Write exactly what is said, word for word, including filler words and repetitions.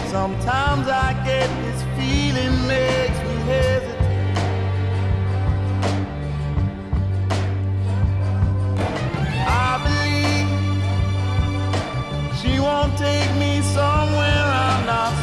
Sometimes I get this feeling makes me hesitate. I believe she won't take me somewhere I'm not